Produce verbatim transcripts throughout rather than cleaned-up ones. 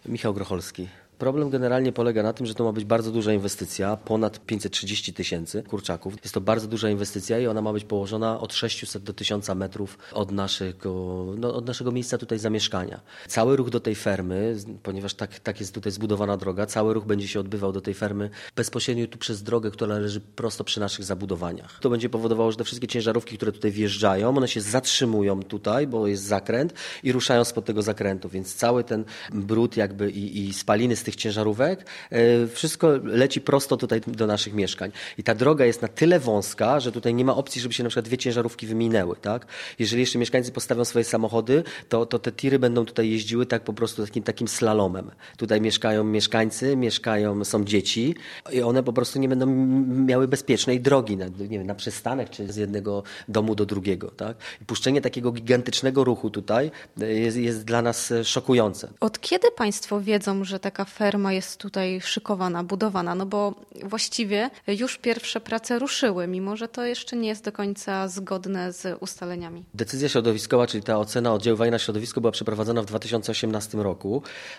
Michał Grocholski. Problem generalnie polega na tym, że to ma być bardzo duża inwestycja, ponad pięćset trzydzieści tysięcy kurczaków. Jest to bardzo duża inwestycja i ona ma być położona od sześciuset do tysiąca metrów od naszego, no, od naszego miejsca tutaj zamieszkania. Cały ruch do tej fermy, ponieważ tak, tak jest tutaj zbudowana droga, cały ruch będzie się odbywał do tej fermy bezpośrednio tu przez drogę, która leży prosto przy naszych zabudowaniach. To będzie powodowało, że te wszystkie ciężarówki, które tutaj wjeżdżają, one się zatrzymują tutaj, bo jest zakręt i ruszają spod tego zakrętu, więc cały ten brud jakby i, i spaliny z tych ciężarówek, wszystko leci prosto tutaj do naszych mieszkań. I ta droga jest na tyle wąska, że tutaj nie ma opcji, żeby się na przykład dwie ciężarówki wyminęły, tak? Jeżeli jeszcze mieszkańcy postawią swoje samochody, to, to te tiry będą tutaj jeździły tak po prostu takim, takim slalomem. Tutaj mieszkają mieszkańcy, mieszkają, są dzieci i one po prostu nie będą miały bezpiecznej drogi na, nie wiem, na przystanek, czy z jednego domu do drugiego, tak? I puszczenie takiego gigantycznego ruchu tutaj jest, jest dla nas szokujące. Od kiedy państwo wiedzą, że taka ferma jest tutaj szykowana, budowana? No bo właściwie już pierwsze prace ruszyły, mimo że to jeszcze nie jest do końca zgodne z ustaleniami. Decyzja środowiskowa, czyli ta ocena oddziaływania na środowisko była przeprowadzona w dwa tysiące osiemnastym roku,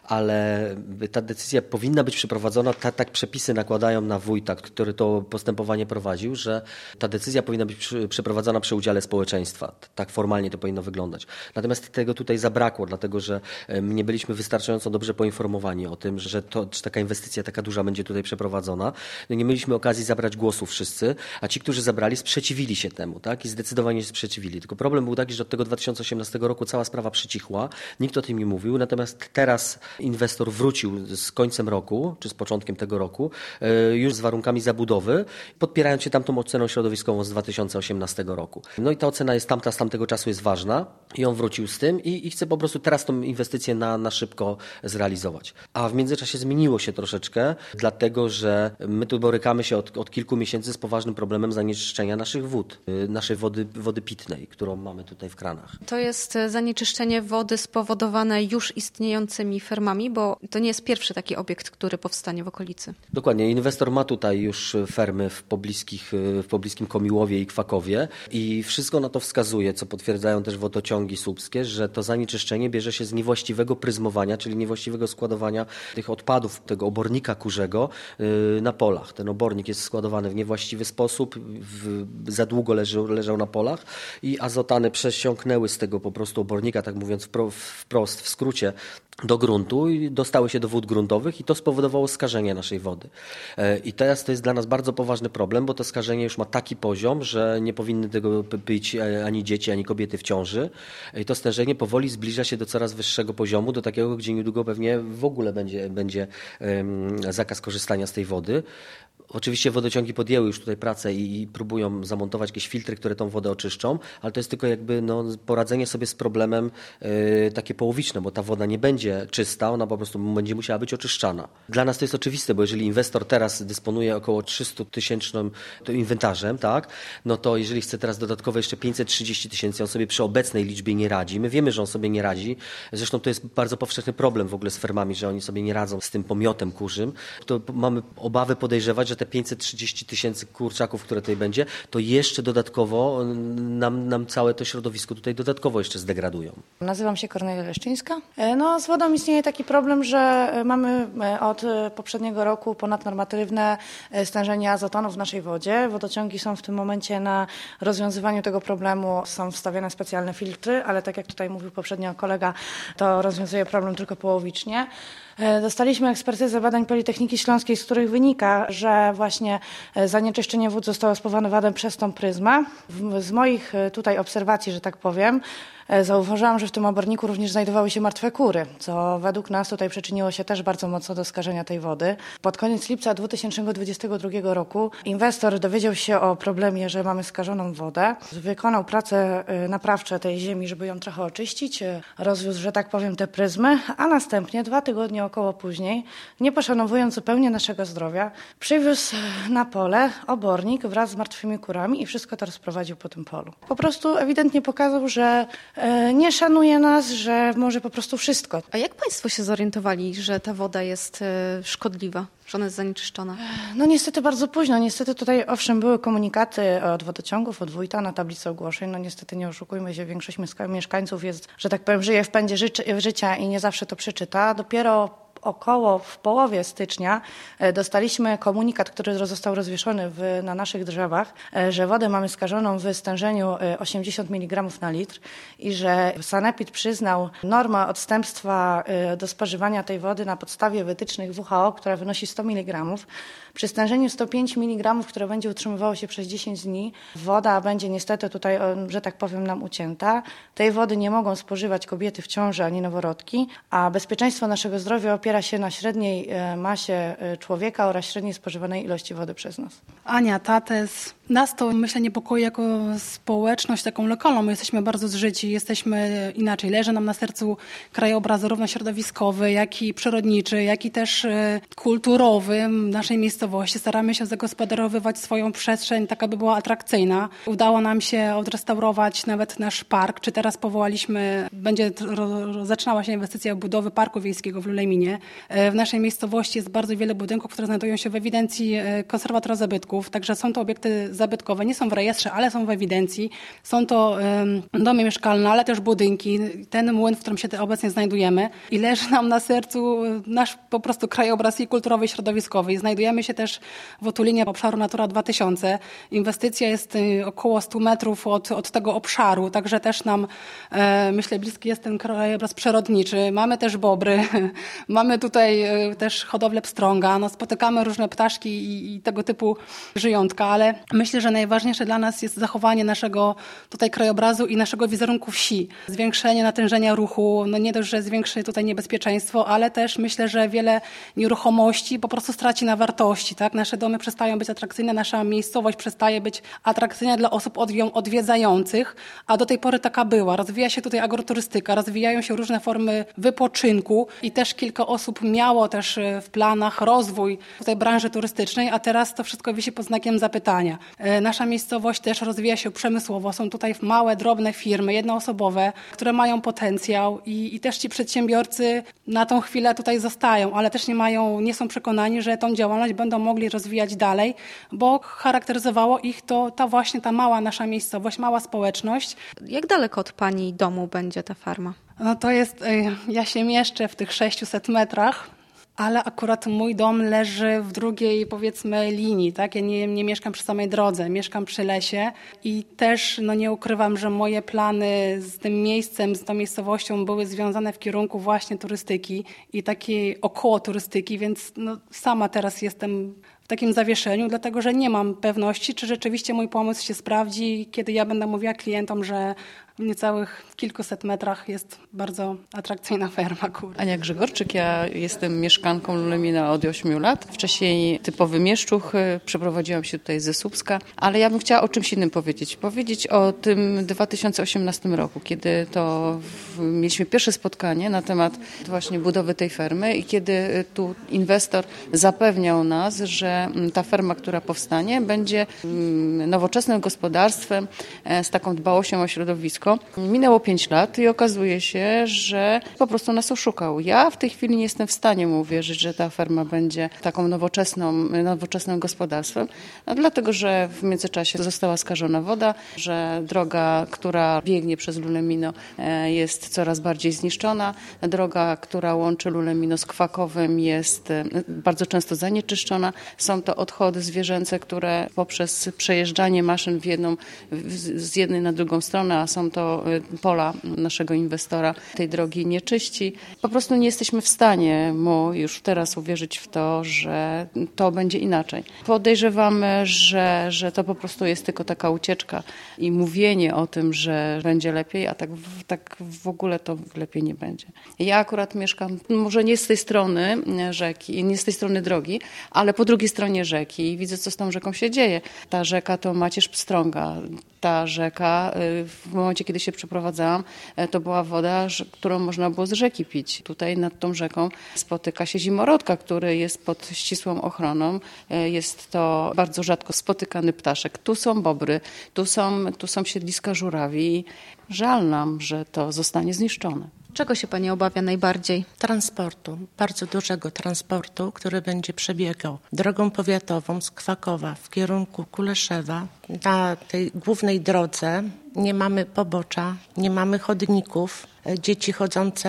ale ta decyzja powinna być przeprowadzona, ta, tak przepisy nakładają na wójta, który to postępowanie prowadził, że ta decyzja powinna być przy, przeprowadzona przy udziale społeczeństwa. Tak formalnie to powinno wyglądać. Natomiast tego tutaj zabrakło, dlatego że nie byliśmy wystarczająco dobrze poinformowani o tym, że, to, że taka inwestycja taka duża będzie tutaj przeprowadzona. No nie mieliśmy okazji zabrać głosu wszyscy, a ci, którzy zabrali, sprzeciwili się temu, tak? I zdecydowanie się sprzeciwili. Tylko problem był taki, że od tego dwa tysiące osiemnastego roku cała sprawa przycichła, nikt o tym nie mówił, natomiast teraz inwestor wrócił z końcem roku, czy z początkiem tego roku, już z warunkami zabudowy, podpierając się tamtą oceną środowiskową z dwa tysiące osiemnastego roku. No i ta ocena jest tamta, z tamtego czasu jest ważna i on wrócił z tym i, i chce po prostu teraz tą inwestycję na, na szybko zrealizować. A w międzyczasie zmieniło się troszeczkę, dlatego że my tu borykamy się od, od kilku miesięcy z poważnym problemem zanieczyszczenia naszych wód, naszej wody, wody pitnej, którą mamy tutaj w kranach. To jest zanieczyszczenie wody spowodowane już istniejącymi fermami, bo to nie jest pierwszy taki obiekt, który powstanie w okolicy. Dokładnie. Inwestor ma tutaj już fermy w, pobliskich, w pobliskim Komiłowie i Kwakowie i wszystko na to wskazuje, co potwierdzają też wodociągi słupskie, że to zanieczyszczenie bierze się z niewłaściwego pryzmowania, czyli niewłaściwego składowania tych odpadów, tego obornika kurzego na polach. Ten obornik jest składowany w niewłaściwy sposób, w, za długo leży, leżał na polach i azotany przesiąknęły z tego po prostu obornika, tak mówiąc wprost, w skrócie, do gruntu i dostały się do wód gruntowych i to spowodowało skażenie naszej wody. I teraz to jest dla nas bardzo poważny problem, bo to skażenie już ma taki poziom, że nie powinny tego pić ani dzieci, ani kobiety w ciąży. I to stężenie powoli zbliża się do coraz wyższego poziomu, do takiego, gdzie niedługo pewnie w ogóle będzie, będzie um, zakaz korzystania z tej wody. Oczywiście wodociągi podjęły już tutaj pracę i, i próbują zamontować jakieś filtry, które tą wodę oczyszczą, ale to jest tylko jakby no, poradzenie sobie z problemem yy, takie połowiczne, bo ta woda nie będzie czysta, ona po prostu będzie musiała być oczyszczana. Dla nas to jest oczywiste, bo jeżeli inwestor teraz dysponuje około trzysta tysięcznym inwentarzem, tak, no to jeżeli chce teraz dodatkowo jeszcze pięćset trzydzieści tysięcy, on sobie przy obecnej liczbie nie radzi. My wiemy, że on sobie nie radzi. Zresztą to jest bardzo powszechny problem w ogóle z fermami, że oni sobie nie radzą z tym pomiotem kurzym. To mamy obawy podejrzewać, że te pięćset trzydzieści tysięcy kurczaków, które tutaj będzie, to jeszcze dodatkowo nam, nam całe to środowisko tutaj dodatkowo jeszcze zdegradują. Nazywam się Kornelia Leszczyńska. No, z wodą istnieje taki problem, że mamy od poprzedniego roku ponadnormatywne stężenie azotonu w naszej wodzie. Wodociągi są w tym momencie na rozwiązywaniu tego problemu. Są wstawiane specjalne filtry, ale tak jak tutaj mówił poprzednio kolega, to rozwiązuje problem tylko połowicznie. Dostaliśmy ekspertyzę badań Politechniki Śląskiej, z których wynika, że właśnie zanieczyszczenie wód zostało spowodowane przez tą pryzmę. Z moich tutaj obserwacji, że tak powiem, zauważyłam, że w tym oborniku również znajdowały się martwe kury, co według nas tutaj przyczyniło się też bardzo mocno do skażenia tej wody. Pod koniec lipca dwa tysiące dwudziestego drugiego roku inwestor dowiedział się o problemie, że mamy skażoną wodę. Wykonał prace naprawcze tej ziemi, żeby ją trochę oczyścić, rozwiózł, że tak powiem, te pryzmy, a następnie dwa tygodnie około później, nie poszanowując zupełnie naszego zdrowia, przywiózł na pole obornik wraz z martwymi kurami i wszystko to rozprowadził po tym polu. Po prostu ewidentnie pokazał, że nie szanuje nas, że może po prostu wszystko. A jak państwo się zorientowali, że ta woda jest szkodliwa, że ona jest zanieczyszczona? No niestety bardzo późno. Niestety tutaj owszem były komunikaty od wodociągów, od wójta na tablicy ogłoszeń. No niestety nie oszukujmy się, większość mieszkańców jest, że tak powiem, żyje w pędzie życia i nie zawsze to przeczyta. Dopiero około w połowie stycznia dostaliśmy komunikat, który został rozwieszony w, na naszych drzewach, że wodę mamy skażoną w stężeniu osiemdziesiąt miligramów na litr i że sanepid przyznał normę odstępstwa do spożywania tej wody na podstawie wytycznych W H O, która wynosi sto miligramów. Przy stężeniu sto pięć miligramów, które będzie utrzymywało się przez dziesięć dni, woda będzie niestety tutaj, że tak powiem, nam ucięta. Tej wody nie mogą spożywać kobiety w ciąży ani noworodki, a bezpieczeństwo naszego zdrowia opiera się na średniej masie człowieka oraz średniej spożywanej ilości wody przez nas. Ania Tates, nas to myślę niepokoi jako społeczność taką lokalną. My jesteśmy bardzo zżyci, jesteśmy inaczej. Leży nam na sercu krajobraz zarówno środowiskowy, jak i przyrodniczy, jak i też kulturowy naszej miejscowości. Staramy się zagospodarowywać swoją przestrzeń tak, aby była atrakcyjna. Udało nam się odrestaurować nawet nasz park, czy teraz powołaliśmy, będzie zaczynała się inwestycja budowy parku wiejskiego w Luleminie. W naszej miejscowości jest bardzo wiele budynków, które znajdują się w ewidencji konserwatora zabytków, także są to obiekty zabytkowe, nie są w rejestrze, ale są w ewidencji. Są to um, domy mieszkalne, ale też budynki. Ten młyn, w którym się obecnie znajdujemy i leży nam na sercu nasz po prostu krajobraz i kulturowy, i środowiskowy. Znajdujemy się też w otulinie obszaru Natura dwa tysiące. Inwestycja jest około stu metrów od, od tego obszaru, także też nam, e, myślę, bliski jest ten krajobraz przyrodniczy. Mamy też bobry, mamy tutaj e, też hodowlę pstrąga, no, spotykamy różne ptaszki i, i tego typu żyjątka, ale myślę, że najważniejsze dla nas jest zachowanie naszego tutaj krajobrazu i naszego wizerunku wsi. Zwiększenie natężenia ruchu, no nie dość, że zwiększy tutaj niebezpieczeństwo, ale też myślę, że wiele nieruchomości po prostu straci na wartości. Tak? Nasze domy przestają być atrakcyjne, nasza miejscowość przestaje być atrakcyjna dla osób ją odwiedzających, a do tej pory taka była. Rozwija się tutaj agroturystyka, rozwijają się różne formy wypoczynku i też kilka osób miało też w planach rozwój tutaj branży turystycznej, a teraz to wszystko wisi pod znakiem zapytania. Nasza miejscowość też rozwija się przemysłowo. Są tutaj małe, drobne firmy, jednoosobowe, które mają potencjał i, i też ci przedsiębiorcy na tą chwilę tutaj zostają, ale też nie mają, nie są przekonani, że tą działalność będą mogli rozwijać dalej, bo charakteryzowało ich to ta właśnie ta mała nasza miejscowość, mała społeczność. Jak daleko od pani domu będzie ta farma? No to jest, ja się mieszczę w tych sześciuset metrach, ale akurat mój dom leży w drugiej, powiedzmy, linii, tak? Ja nie, nie mieszkam przy samej drodze, mieszkam przy lesie i też no, nie ukrywam, że moje plany z tym miejscem, z tą miejscowością były związane w kierunku właśnie turystyki i takiej około turystyki, więc no, sama teraz jestem w takim zawieszeniu, dlatego że nie mam pewności, czy rzeczywiście mój pomysł się sprawdzi, kiedy ja będę mówiła klientom, że w niecałych kilkuset metrach jest bardzo atrakcyjna ferma kur. Ania Grzegorczyk, ja jestem mieszkanką Lulemina od ośmiu lat. Wcześniej typowy mieszczuch, przeprowadziłam się tutaj ze Słupska, ale ja bym chciała o czymś innym powiedzieć. Powiedzieć o tym dwa tysiące osiemnastym roku, kiedy to w, mieliśmy pierwsze spotkanie na temat właśnie budowy tej fermy i kiedy tu inwestor zapewniał nas, że ta ferma, która powstanie, będzie nowoczesnym gospodarstwem z taką dbałością o środowisko. Minęło pięć lat i okazuje się, że po prostu nas oszukał. Ja w tej chwili nie jestem w stanie mu uwierzyć, że ta ferma będzie taką nowoczesną, nowoczesnym gospodarstwem, no, dlatego że w międzyczasie została skażona woda, że droga, która biegnie przez Lulemino, jest coraz bardziej zniszczona. Droga, która łączy Lulemino z Kwakowem, jest bardzo często zanieczyszczona. Są to odchody zwierzęce, które poprzez przejeżdżanie maszyn w jedną, z jednej na drugą stronę, a są to pola naszego inwestora, tej drogi nie czyści. Po prostu nie jesteśmy w stanie mu już teraz uwierzyć w to, że to będzie inaczej. Podejrzewamy, że, że to po prostu jest tylko taka ucieczka i mówienie o tym, że będzie lepiej, a tak, tak w ogóle to lepiej nie będzie. Ja akurat mieszkam, może nie z tej strony rzeki, nie z tej strony drogi, ale po drugiej stronie rzeki i widzę, co z tą rzeką się dzieje. Ta rzeka to macierz pstrąga. Ta rzeka, w momencie, kiedy się przeprowadzałam, to była woda, którą można było z rzeki pić. Tutaj nad tą rzeką spotyka się zimorodka, który jest pod ścisłą ochroną. Jest to bardzo rzadko spotykany ptaszek. Tu są bobry, tu są, tu są siedliska żurawi. Żal nam, że to zostanie zniszczone. Czego się pani obawia najbardziej? Transportu, bardzo dużego transportu, który będzie przebiegał drogą powiatową z Kwakowa w kierunku Kuleszewa. Na tej głównej drodze nie mamy pobocza, nie mamy chodników. Dzieci chodzące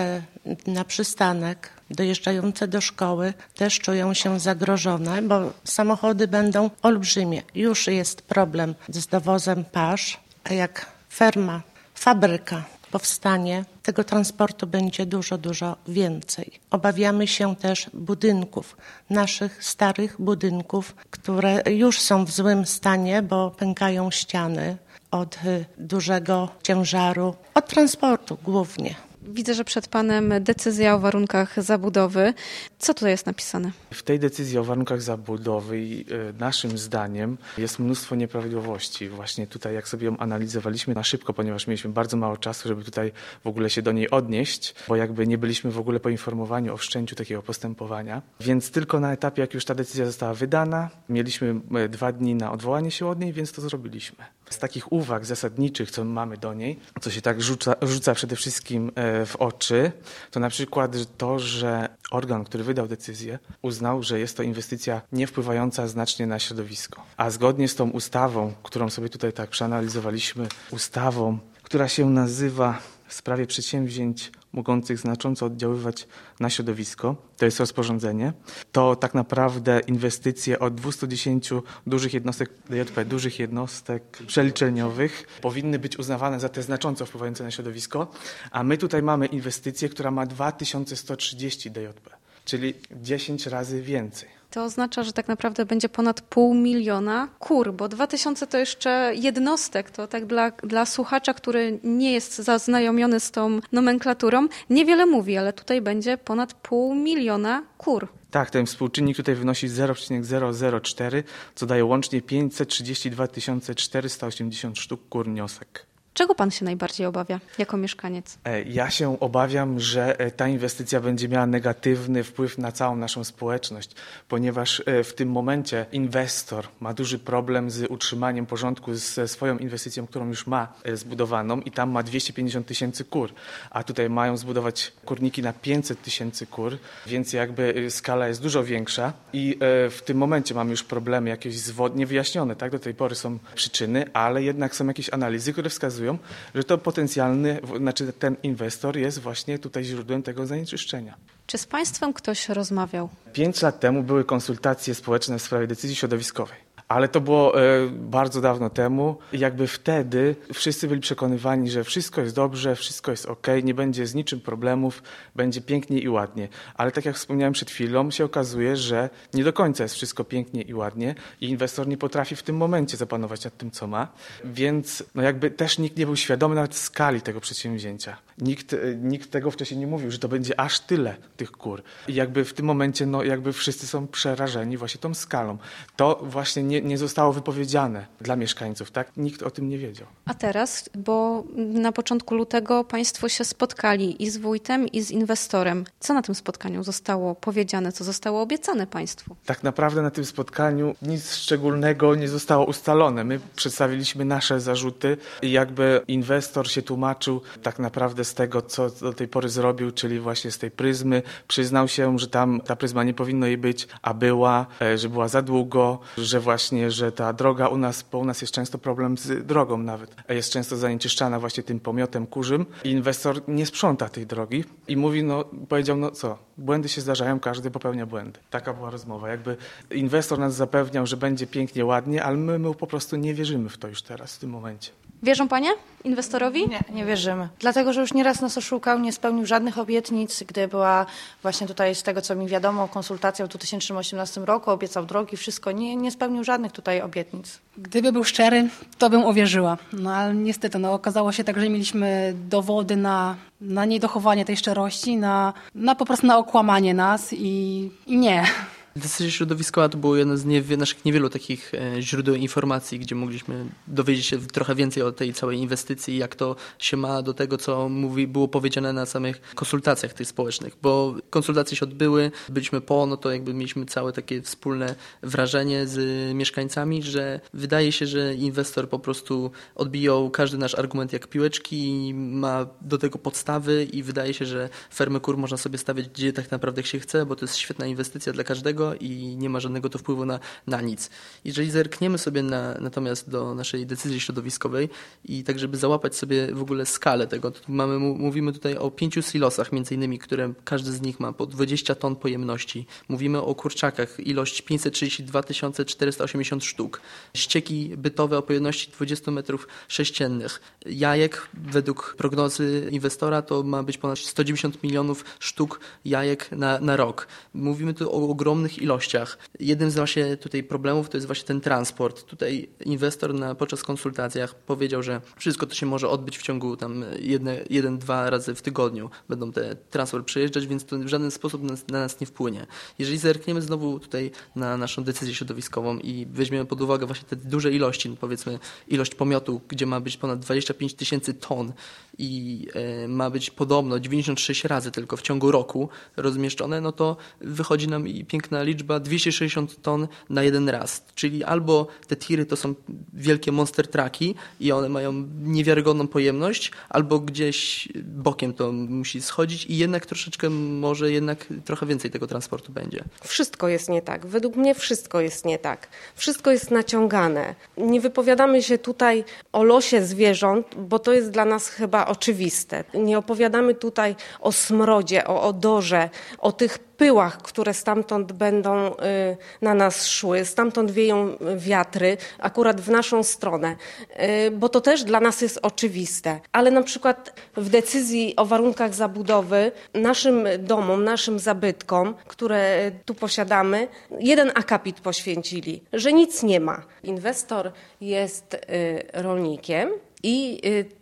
na przystanek, dojeżdżające do szkoły też czują się zagrożone, bo samochody będą olbrzymie. Już jest problem z dowozem pasz, a jak ferma, fabryka powstanie, tego transportu będzie dużo, dużo więcej. Obawiamy się też budynków, naszych starych budynków, które już są w złym stanie, bo pękają ściany od dużego ciężaru, od transportu głównie. Widzę, że przed panem decyzja o warunkach zabudowy. Co tutaj jest napisane? W tej decyzji o warunkach zabudowy naszym zdaniem jest mnóstwo nieprawidłowości. Właśnie tutaj, jak sobie ją analizowaliśmy na szybko, ponieważ mieliśmy bardzo mało czasu, żeby tutaj w ogóle się do niej odnieść, bo jakby nie byliśmy w ogóle poinformowani o wszczęciu takiego postępowania. Więc tylko na etapie, jak już ta decyzja została wydana, mieliśmy dwa dni na odwołanie się od niej, więc to zrobiliśmy. Z takich uwag zasadniczych, co mamy do niej, co się tak rzuca, rzuca przede wszystkim w oczy, to na przykład to, że organ, który wydał decyzję, uznał, że jest to inwestycja nie wpływająca znacznie na środowisko. A zgodnie z tą ustawą, którą sobie tutaj tak przeanalizowaliśmy, ustawą, która się nazywa w sprawie przedsięwzięć mogących znacząco oddziaływać na środowisko, to jest rozporządzenie, to tak naprawdę inwestycje od dwieście dziesięć dużych jednostek D J P, dużych jednostek przeliczeniowych powinny być uznawane za te znacząco wpływające na środowisko, a my tutaj mamy inwestycję, która ma dwa tysiące sto trzydzieści D J P, czyli dziesięć razy więcej. To oznacza, że tak naprawdę będzie ponad pół miliona kur, bo dwa tysiące to jeszcze jednostek. To tak dla, dla słuchacza, który nie jest zaznajomiony z tą nomenklaturą, niewiele mówi, ale tutaj będzie ponad pół miliona kur. Tak, ten współczynnik tutaj wynosi zero przecinek zero zero cztery, co daje łącznie pięćset trzydzieści dwa tysiące czterysta osiemdziesiąt sztuk kur niosek. Czego pan się najbardziej obawia jako mieszkaniec? Ja się obawiam, że ta inwestycja będzie miała negatywny wpływ na całą naszą społeczność, ponieważ w tym momencie inwestor ma duży problem z utrzymaniem porządku ze swoją inwestycją, którą już ma zbudowaną i tam ma dwieście pięćdziesiąt tysięcy kur, a tutaj mają zbudować kurniki na pięćset tysięcy kur, więc jakby skala jest dużo większa i w tym momencie mamy już problemy jakieś zwodnie wyjaśnione, tak? Do tej pory są przyczyny, ale jednak są jakieś analizy, które wskazują, że to potencjalny, znaczy ten inwestor jest właśnie tutaj źródłem tego zanieczyszczenia. Czy z państwem ktoś rozmawiał? Pięć lat temu były konsultacje społeczne w sprawie decyzji środowiskowej. Ale to było e, bardzo dawno temu i jakby wtedy wszyscy byli przekonywani, że wszystko jest dobrze, wszystko jest okej, nie będzie z niczym problemów, będzie pięknie i ładnie. Ale tak jak wspomniałem przed chwilą, się okazuje, że nie do końca jest wszystko pięknie i ładnie i inwestor nie potrafi w tym momencie zapanować nad tym, co ma. Więc no jakby też nikt nie był świadomy nawet skali tego przedsięwzięcia. Nikt, nikt tego wcześniej nie mówił, że to będzie aż tyle tych kur. I jakby w tym momencie no jakby wszyscy są przerażeni właśnie tą skalą. To właśnie nie nie zostało wypowiedziane dla mieszkańców, tak? Nikt o tym nie wiedział. A teraz, bo na początku lutego państwo się spotkali i z wójtem, i z inwestorem. Co na tym spotkaniu zostało powiedziane, co zostało obiecane państwu? Tak naprawdę na tym spotkaniu nic szczególnego nie zostało ustalone. My przedstawiliśmy nasze zarzuty i jakby inwestor się tłumaczył tak naprawdę z tego, co do tej pory zrobił, czyli właśnie z tej pryzmy. Przyznał się, że tam ta pryzma nie powinno jej być, a była, że była za długo, że właśnie że ta droga u nas, bo u nas jest często problem z drogą nawet, jest często zanieczyszczana właśnie tym pomiotem kurzym i inwestor nie sprząta tej drogi i mówi, no powiedział, no co, błędy się zdarzają, każdy popełnia błędy. Taka była rozmowa. Jakby inwestor nas zapewniał, że będzie pięknie, ładnie, ale my, my po prostu nie wierzymy w to już teraz, w tym momencie. Wierzą panie inwestorowi? Nie, nie wierzymy. Dlatego, że już nieraz nas oszukał, nie spełnił żadnych obietnic, gdy była właśnie tutaj z tego, co mi wiadomo, konsultacja w dwa tysiące osiemnastym roku, obiecał drogi, wszystko, nie, nie spełnił żadnych tutaj obietnic. Gdyby był szczery, to bym uwierzyła. No ale niestety, no, okazało się tak, że mieliśmy dowody na, na niedochowanie tej szczerości, na, na po prostu na okłamanie nas i, i nie. Decyzja środowiskowa to było jedno z nie, naszych niewielu takich e, źródeł informacji, gdzie mogliśmy dowiedzieć się trochę więcej o tej całej inwestycji, jak to się ma do tego, co mówi, było powiedziane na samych konsultacjach tych społecznych, bo konsultacje się odbyły, byliśmy po, no to jakby mieliśmy całe takie wspólne wrażenie z mieszkańcami, że wydaje się, że inwestor po prostu odbijał każdy nasz argument jak piłeczki i ma do tego podstawy i wydaje się, że fermy kur można sobie stawiać gdzie tak naprawdę się chce, bo to jest świetna inwestycja dla każdego, żadnego i nie ma żadnego to wpływu na, na nic. Jeżeli zerkniemy sobie na, natomiast do naszej decyzji środowiskowej i tak, żeby załapać sobie w ogóle skalę tego, to mamy, mówimy tutaj o pięciu silosach między innymi, które każdy z nich ma po dwadzieścia ton pojemności. Mówimy o kurczakach, ilość pięćset trzydzieści dwa tysiące czterysta osiemdziesiąt sztuk. Ścieki bytowe o pojemności dwadzieścia metrów sześciennych. Jajek według prognozy inwestora to ma być ponad sto dziewięćdziesiąt milionów sztuk jajek na, na rok. Mówimy tu o ogromnych ilościach. Jednym z właśnie tutaj problemów to jest właśnie ten transport. Tutaj inwestor na, podczas konsultacjach powiedział, że wszystko to się może odbyć w ciągu tam jedne, jeden, dwa razy w tygodniu. Będą te transport przejeżdżać, więc to w żaden sposób na, na nas nie wpłynie. Jeżeli zerkniemy znowu tutaj na naszą decyzję środowiskową i weźmiemy pod uwagę właśnie te duże ilości, no powiedzmy ilość pomiotu, gdzie ma być ponad dwadzieścia pięć tysięcy ton i e, ma być podobno dziewięćdziesiąt sześć razy tylko w ciągu roku rozmieszczone, no to wychodzi nam i piękna liczba dwieście sześćdziesiąt ton na jeden raz. Czyli albo te tiry to są wielkie monster trucki i one mają niewiarygodną pojemność, albo gdzieś bokiem to musi schodzić i jednak troszeczkę może jednak trochę więcej tego transportu będzie. Wszystko jest nie tak. Według mnie wszystko jest nie tak. Wszystko jest naciągane. Nie wypowiadamy się tutaj o losie zwierząt, bo to jest dla nas chyba oczywiste. Nie opowiadamy tutaj o smrodzie, o odorze, o tych pyłach, które stamtąd będą na nas szły, stamtąd wieją wiatry, akurat w naszą stronę, bo to też dla nas jest oczywiste. Ale na przykład w decyzji o warunkach zabudowy naszym domom, naszym zabytkom, które tu posiadamy, jeden akapit poświęcili, że nic nie ma. Inwestor jest rolnikiem i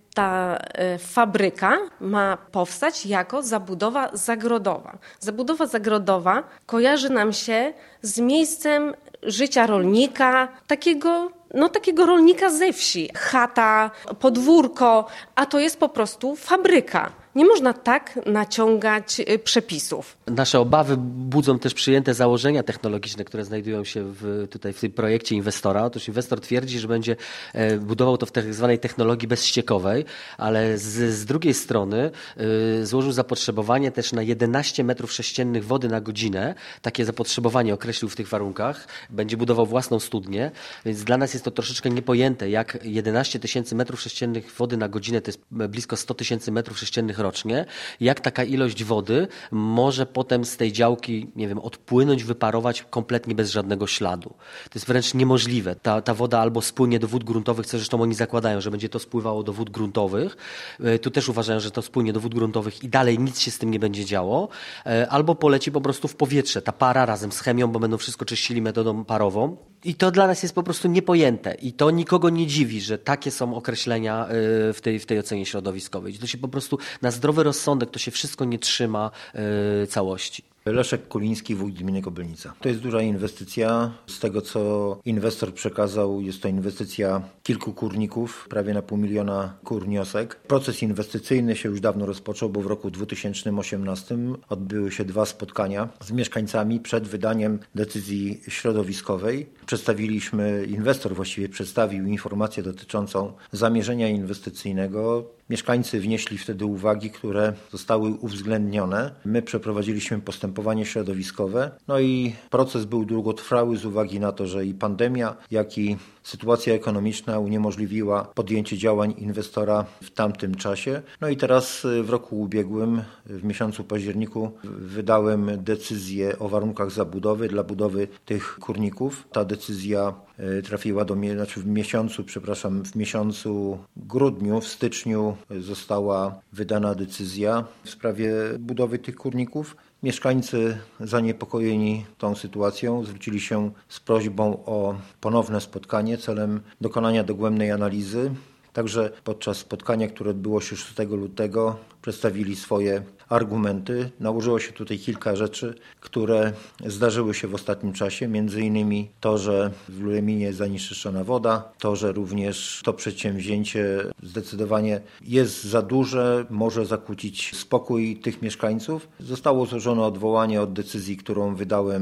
ta fabryka ma powstać jako zabudowa zagrodowa. Zabudowa zagrodowa kojarzy nam się z miejscem życia rolnika, takiego, no, takiego rolnika ze wsi. Chata, podwórko, a to jest po prostu fabryka. Nie można tak naciągać przepisów. Nasze obawy budzą też przyjęte założenia technologiczne, które znajdują się w, tutaj w tym projekcie inwestora. Otóż inwestor twierdzi, że będzie budował to w tak zwanej technologii bezściekowej, ale z, z drugiej strony y, złożył zapotrzebowanie też na jedenaście metrów sześciennych wody na godzinę. Takie zapotrzebowanie określił w tych warunkach. Będzie budował własną studnię, więc dla nas jest to troszeczkę niepojęte, jak jedenaście tysięcy metrów sześciennych wody na godzinę, to jest blisko sto tysięcy metrów sześciennych rocznie, jak taka ilość wody może potem z tej działki, nie wiem, odpłynąć, wyparować kompletnie bez żadnego śladu. To jest wręcz niemożliwe. Ta, ta woda albo spłynie do wód gruntowych, co zresztą oni zakładają, że będzie to spływało do wód gruntowych. Tu też uważają, że to spłynie do wód gruntowych i dalej nic się z tym nie będzie działo. Albo poleci po prostu w powietrze. Ta para razem z chemią, bo będą wszystko czyścili metodą parową. I to dla nas jest po prostu niepojęte. I to nikogo nie dziwi, że takie są określenia w tej, w tej ocenie środowiskowej. To się po prostu na zdrowy rozsądek to się wszystko nie trzyma yy, całości. Leszek Kuliński, wójt gminy Kobylnica. To jest duża inwestycja. Z tego, co inwestor przekazał, jest to inwestycja kilku kurników, prawie na pół miliona kur niosek. Proces inwestycyjny się już dawno rozpoczął, bo w roku dwa tysiące osiemnastym odbyły się dwa spotkania z mieszkańcami przed wydaniem decyzji środowiskowej. Przedstawiliśmy, inwestor właściwie przedstawił informację dotyczącą zamierzenia inwestycyjnego. Mieszkańcy wnieśli wtedy uwagi, które zostały uwzględnione. My przeprowadziliśmy postępowanie środowiskowe, no i proces był długotrwały z uwagi na to, że i pandemia, jak i sytuacja ekonomiczna uniemożliwiła podjęcie działań inwestora w tamtym czasie. No i teraz w roku ubiegłym, w miesiącu październiku, wydałem decyzję o warunkach zabudowy dla budowy tych kurników. Ta decyzja trafiła do mnie, znaczy w miesiącu, przepraszam, w miesiącu grudniu, w styczniu została wydana decyzja w sprawie budowy tych kurników. Mieszkańcy zaniepokojeni tą sytuacją zwrócili się z prośbą o ponowne spotkanie celem dokonania dogłębnej analizy. Także podczas spotkania, które odbyło się szóstego lutego, przedstawili swoje argumenty. Nałożyło się tutaj kilka rzeczy, które zdarzyły się w ostatnim czasie. Między innymi to, że w Luleminie jest zanieczyszczona woda, to, że również to przedsięwzięcie zdecydowanie jest za duże, może zakłócić spokój tych mieszkańców. Zostało złożone odwołanie od decyzji, którą wydałem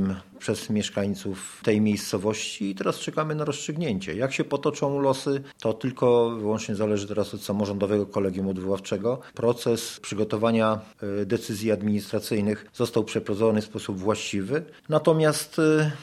przez mieszkańców tej miejscowości i teraz czekamy na rozstrzygnięcie. Jak się potoczą losy, to tylko wyłącznie zależy teraz od samorządowego kolegium odwoławczego. Proces przygotowania decyzji administracyjnych został przeprowadzony w sposób właściwy, natomiast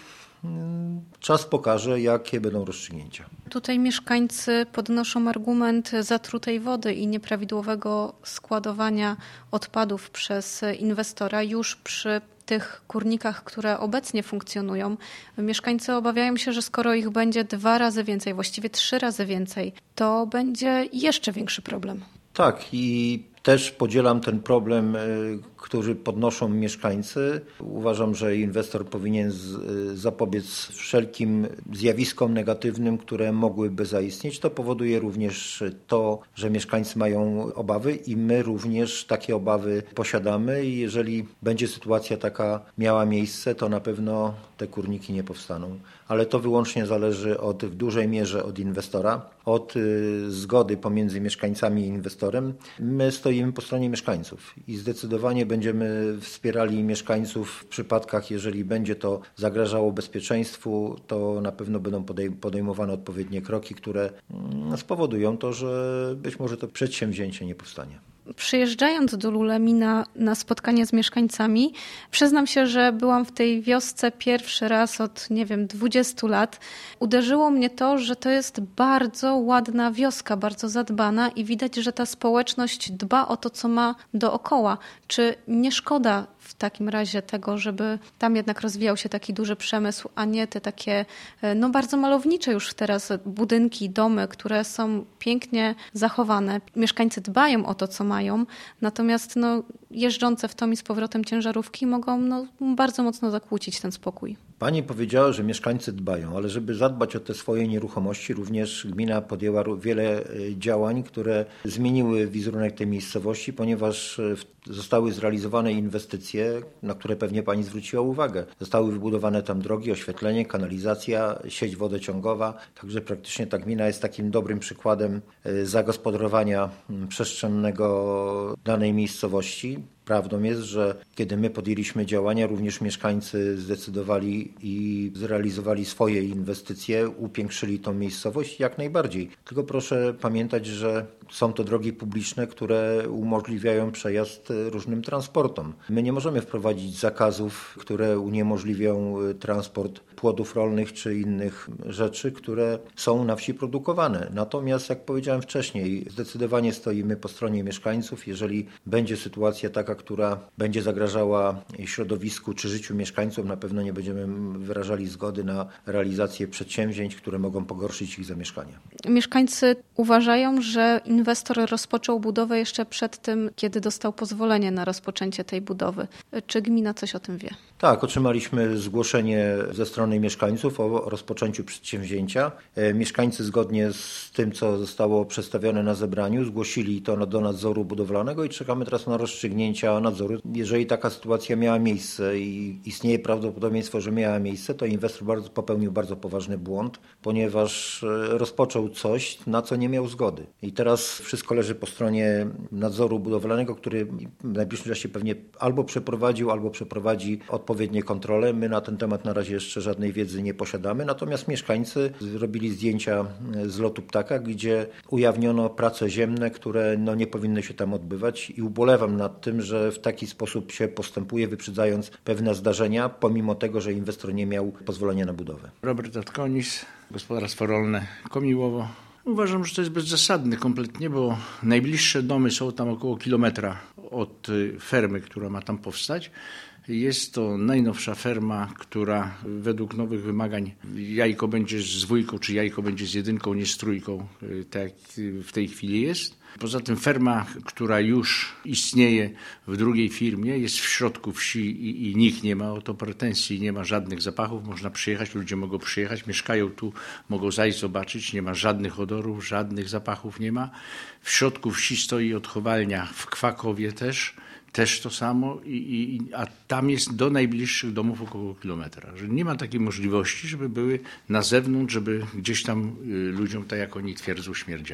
czas pokaże, jakie będą rozstrzygnięcia. Tutaj mieszkańcy podnoszą argument zatrutej wody i nieprawidłowego składowania odpadów przez inwestora już przy tych kurnikach, które obecnie funkcjonują. Mieszkańcy obawiają się, że skoro ich będzie dwa razy więcej, właściwie trzy razy więcej, to będzie jeszcze większy problem. Tak, i też podzielam ten problem, który podnoszą mieszkańcy. Uważam, że inwestor powinien zapobiec wszelkim zjawiskom negatywnym, które mogłyby zaistnieć. To powoduje również to, że mieszkańcy mają obawy i my również takie obawy posiadamy. I jeżeli będzie sytuacja taka miała miejsce, to na pewno te kurniki nie powstaną. Ale to wyłącznie zależy od, w dużej mierze od inwestora, od zgody pomiędzy mieszkańcami i inwestorem. My stoimy po stronie mieszkańców i zdecydowanie będziemy wspierali mieszkańców w przypadkach, jeżeli będzie to zagrażało bezpieczeństwu, to na pewno będą podejmowane odpowiednie kroki, które spowodują to, że być może to przedsięwzięcie nie powstanie. Przyjeżdżając do Lulemina na spotkanie z mieszkańcami, przyznam się, że byłam w tej wiosce pierwszy raz od, nie wiem, dwudziestu lat. Uderzyło mnie to, że to jest bardzo ładna wioska, bardzo zadbana i widać, że ta społeczność dba o to, co ma dookoła. Czy nie szkoda w takim razie tego, żeby tam jednak rozwijał się taki duży przemysł, a nie te takie no bardzo malownicze już teraz budynki, domy, które są pięknie zachowane. Mieszkańcy dbają o to, co mają, natomiast no, jeżdżące w tom i z powrotem ciężarówki mogą no, bardzo mocno zakłócić ten spokój. Pani powiedziała, że mieszkańcy dbają, ale żeby zadbać o te swoje nieruchomości, również gmina podjęła wiele działań, które zmieniły wizerunek tej miejscowości, ponieważ zostały zrealizowane inwestycje, na które pewnie Pani zwróciła uwagę. Zostały wybudowane tam drogi, oświetlenie, kanalizacja, sieć wodociągowa, także praktycznie ta gmina jest takim dobrym przykładem zagospodarowania przestrzennego danej miejscowości. Prawdą jest, że kiedy my podjęliśmy działania, również mieszkańcy zdecydowali i zrealizowali swoje inwestycje, upiększyli tą miejscowość jak najbardziej. Tylko proszę pamiętać, że są to drogi publiczne, które umożliwiają przejazd różnym transportom. My nie możemy wprowadzić zakazów, które uniemożliwią transport płodów rolnych czy innych rzeczy, które są na wsi produkowane. Natomiast, jak powiedziałem wcześniej, zdecydowanie stoimy po stronie mieszkańców. Jeżeli będzie sytuacja taka, która będzie zagrażała środowisku czy życiu mieszkańców, na pewno nie będziemy wyrażali zgody na realizację przedsięwzięć, które mogą pogorszyć ich zamieszkanie. Mieszkańcy uważają, że inwestor rozpoczął budowę jeszcze przed tym, kiedy dostał pozwolenie na rozpoczęcie tej budowy. Czy gmina coś o tym wie? Tak, otrzymaliśmy zgłoszenie ze strony mieszkańców o rozpoczęciu przedsięwzięcia. Mieszkańcy zgodnie z tym, co zostało przedstawione na zebraniu, zgłosili to do nadzoru budowlanego i czekamy teraz na rozstrzygnięcia nadzoru. Jeżeli taka sytuacja miała miejsce i istnieje prawdopodobieństwo, że miała miejsce, to inwestor bardzo, popełnił bardzo poważny błąd, ponieważ rozpoczął coś, na co nie miał zgody. I teraz wszystko leży po stronie nadzoru budowlanego, który w najbliższym czasie pewnie albo przeprowadził, albo przeprowadzi odpowiednie kontrole. My na ten temat na razie jeszcze żadnej wiedzy nie posiadamy, natomiast mieszkańcy zrobili zdjęcia z lotu ptaka, gdzie ujawniono prace ziemne, które no, nie powinny się tam odbywać i ubolewam nad tym, że w taki sposób się postępuje, wyprzedzając pewne zdarzenia, pomimo tego, że inwestor nie miał pozwolenia na budowę. Robert Atkonis, gospodarstwo rolne Komiłowo. Uważam, że to jest bezzasadne kompletnie, bo najbliższe domy są tam około kilometra od fermy, która ma tam powstać. Jest to najnowsza ferma, która według nowych wymagań jajko będzie z dwójką, czy jajko będzie z jedynką, nie z trójką, tak jak w tej chwili jest. Poza tym ferma, która już istnieje w drugiej firmie, jest w środku wsi i, i nikt nie ma o to pretensji, nie ma żadnych zapachów. Można przyjechać, ludzie mogą przyjechać, mieszkają tu, mogą zajść zobaczyć, nie ma żadnych odorów, żadnych zapachów nie ma. W środku wsi stoi odchowalnia w Kwakowie też. Też to samo, i, i, a tam jest do najbliższych domów około kilometra. Że nie ma takiej możliwości, żeby były na zewnątrz, żeby gdzieś tam ludziom, tak jak oni twierdzą, śmierdziało.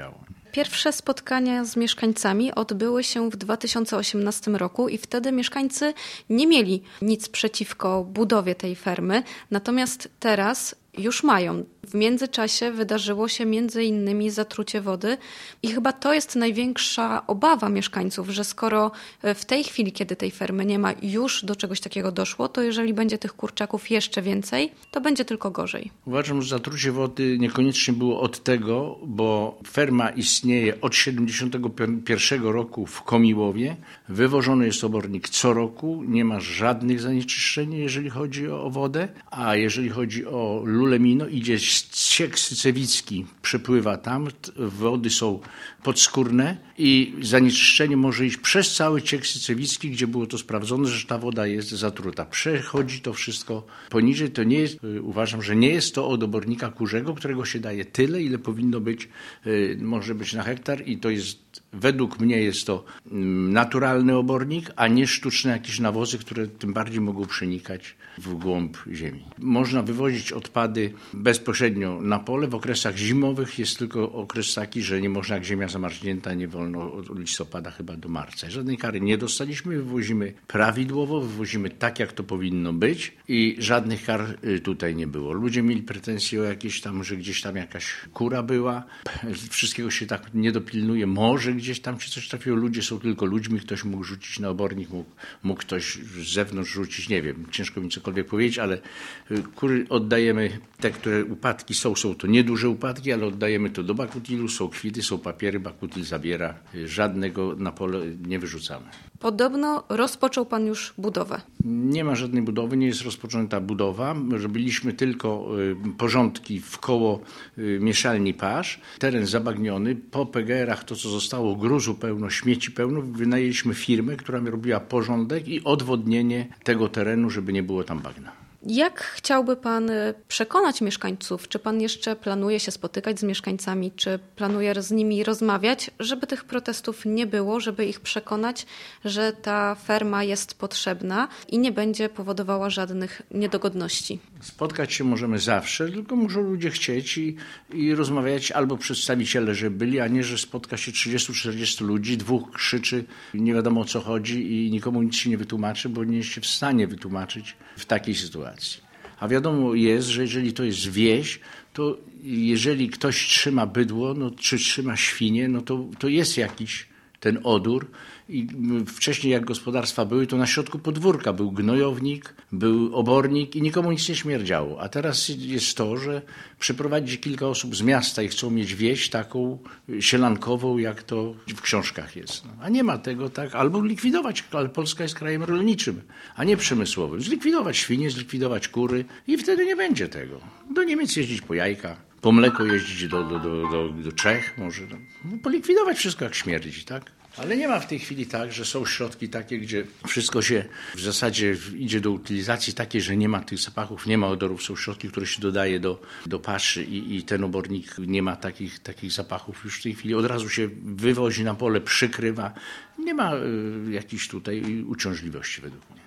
Pierwsze spotkania z mieszkańcami odbyły się w dwa tysiące osiemnastym roku i wtedy mieszkańcy nie mieli nic przeciwko budowie tej fermy, natomiast teraz już mają. W międzyczasie wydarzyło się między innymi zatrucie wody i chyba to jest największa obawa mieszkańców, że skoro w tej chwili, kiedy tej fermy nie ma, już do czegoś takiego doszło, to jeżeli będzie tych kurczaków jeszcze więcej, to będzie tylko gorzej. Uważam, że zatrucie wody niekoniecznie było od tego, bo ferma istnieje od siedemdziesiątego pierwszego roku w Komiłowie. Wywożony jest obornik co roku, nie ma żadnych zanieczyszczeń, jeżeli chodzi o wodę, a jeżeli chodzi o Lulemino, idzie ściek sycewicki, przepływa tam, wody są podskórne i zanieczyszczenie może iść przez cały ciek sycewicki, gdzie było to sprawdzone, że ta woda jest zatruta. Przechodzi to wszystko poniżej. To nie jest, uważam, że nie jest to od obornika kurzego, którego się daje tyle, ile powinno być, może być na hektar i to jest, według mnie jest to naturalny obornik, a nie sztuczne jakieś nawozy, które tym bardziej mogą przenikać w głąb ziemi. Można wywozić odpady bezpośrednio na pole. W okresach zimowych jest tylko okres taki, że nie można, jak ziemia zamarznięta, nie wolno od listopada chyba do marca. Żadnej kary nie dostaliśmy, wywozimy prawidłowo, wywozimy tak, jak to powinno być i żadnych kar tutaj nie było. Ludzie mieli pretensje o jakieś tam, że gdzieś tam jakaś kura była. Wszystkiego się tak nie dopilnuje. Może gdzieś tam się coś trafiło. Ludzie są tylko ludźmi. Ktoś mógł rzucić na obornik, mógł, mógł ktoś z zewnątrz rzucić. Nie wiem, ciężko mi cokolwiek powiedzieć, ale kury oddajemy, te, które upadki są, są to nieduże upadki, ale oddajemy to do Bakutilu. Są kwity, są papiery, Bakutil zabiera. Żadnego na pole nie wyrzucamy. Podobno rozpoczął pan już budowę. Nie ma żadnej budowy, nie jest rozpoczęta budowa. Robiliśmy tylko porządki wkoło mieszalni pasz. Teren zabagniony. Po P G R-ach to, co zostało, gruzu pełno, śmieci pełno, wynajęliśmy firmę, która mi robiła porządek i odwodnienie tego terenu, żeby nie było tam bagna. Jak chciałby pan przekonać mieszkańców? Czy pan jeszcze planuje się spotykać z mieszkańcami? Czy planuje z nimi rozmawiać, żeby tych protestów nie było, żeby ich przekonać, że ta ferma jest potrzebna i nie będzie powodowała żadnych niedogodności? Spotkać się możemy zawsze, tylko muszą ludzie chcieć i, i rozmawiać, albo przedstawiciele, że byli, a nie, że spotka się trzydziestu czterdziestu ludzi, dwóch krzyczy, nie wiadomo o co chodzi i nikomu nic się nie wytłumaczy, bo nie jesteście w stanie wytłumaczyć w takiej sytuacji. A wiadomo jest, że jeżeli to jest wieś, to jeżeli ktoś trzyma bydło, no, czy trzyma świnie, no to, to jest jakiś ten odór. I wcześniej jak gospodarstwa były, to na środku podwórka był gnojownik, był obornik i nikomu nic nie śmierdziało. A teraz jest to, że przyprowadzi kilka osób z miasta i chcą mieć wieś taką sielankową, jak to w książkach jest. No, a nie ma tego, tak? Albo likwidować, ale Polska jest krajem rolniczym, a nie przemysłowym. Zlikwidować świnie, zlikwidować kury i wtedy nie będzie tego. Do Niemiec jeździć po jajka, po mleko jeździć do, do, do, do, do Czech może. No, polikwidować wszystko jak śmierdzi, tak? Ale nie ma w tej chwili tak, że są środki takie, gdzie wszystko się w zasadzie idzie do utylizacji takiej, że nie ma tych zapachów, nie ma odorów. Są środki, które się dodaje do, do paszy i, i ten obornik nie ma takich, takich zapachów już w tej chwili. Od razu się wywozi na pole, przykrywa. Nie ma y, jakichś tutaj uciążliwości według mnie.